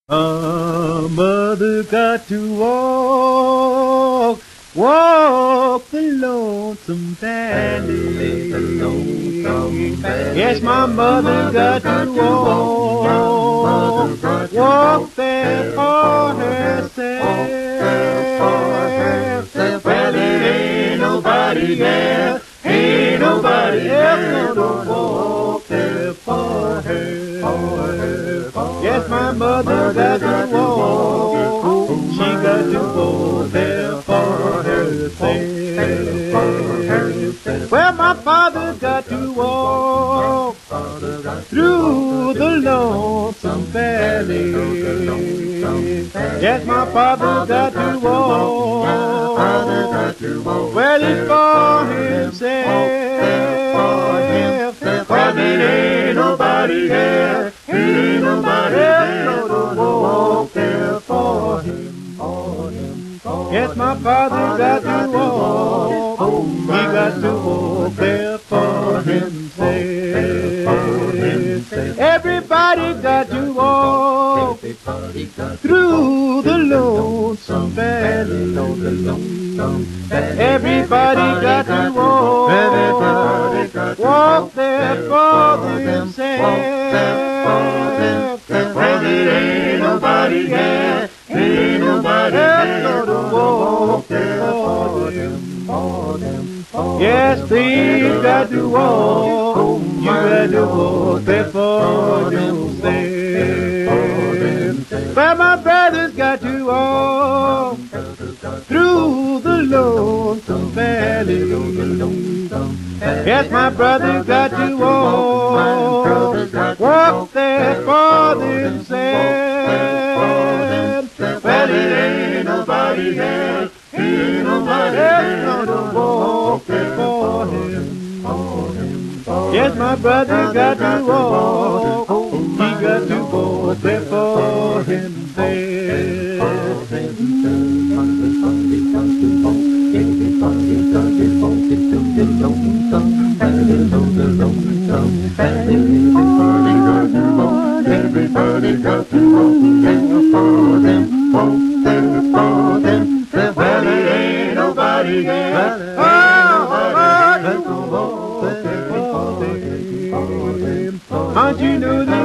Mother got to walk, walk the lonesome valley. Yes, my mother got to walk, walk there for herself. Well, it ain't nobody there, ain't nobody else gonna walk there for her. Yes, my mother got to walk, she got to walk there for herself. Well, my father got to walk through the lonesome valley. Yes, my father got to walk, well, it's for himself. Well, it ain't nobody there, ain't nobody there to walk there for him. Yes, my father got to walk, he got to walk there for himself. Everybody got to walk through the lonesome valley. Everybody got to walk, walk there for themselves. Well, it ain't nobody there, ain't nobody there to walk there for them. Yes, they got to walk, you got to walk there for themselves. Well, my brothers got to walk through the lonesome valley. Yes, my brother got to walk, walk there for themselves. Well, it ain't nobody there, ain't nobody there to walk there for him. Yes, my brother got to walk, he got to walk there for himself. Everybody got to walk there for them, walk there for them. Well, it ain't nobody there, nobody there to walk there for them. Aren't you know that?